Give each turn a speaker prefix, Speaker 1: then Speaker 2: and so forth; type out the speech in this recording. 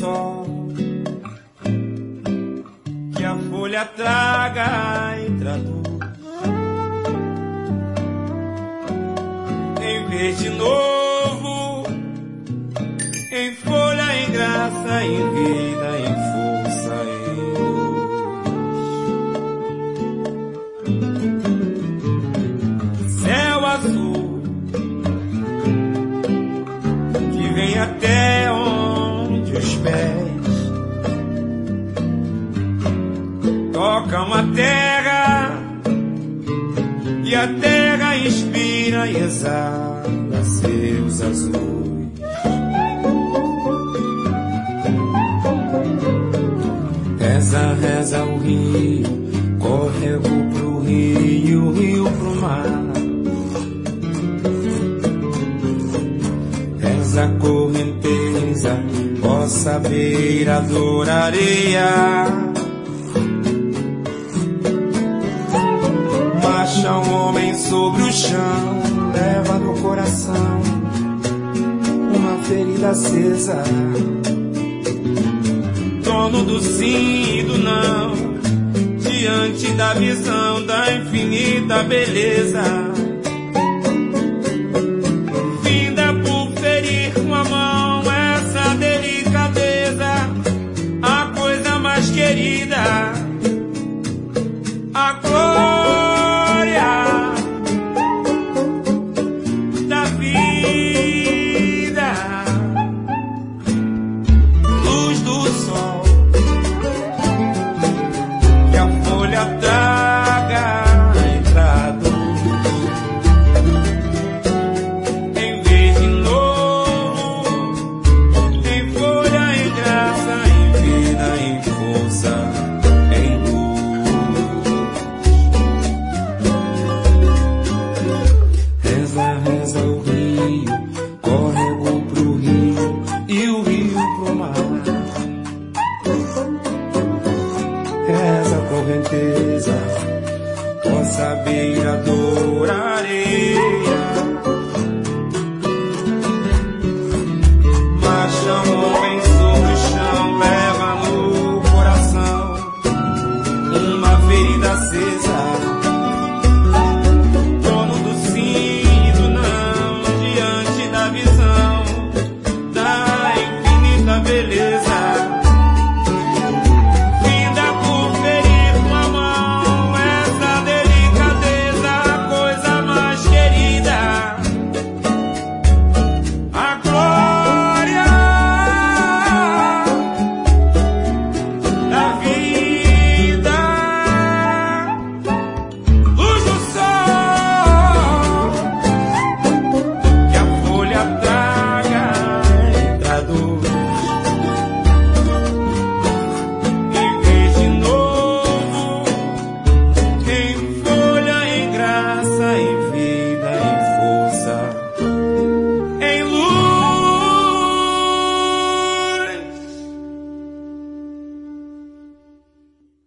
Speaker 1: sol, que a folha traga e traduz em verde novo, em folha, em graça, em vida, em força, em luz. Céu azul que vem até onde os pés tocam a terra, e a terra inspira e exala seus azuis. Reza, reza o rio, córrego pro rio, o rio pro mar. Reza a correnteza, vossa beira-dor areia. Marcha um homem sobre o chão, leva no coração uma ferida acesa, dono do sim e do não, diante da visão da infinita beleza.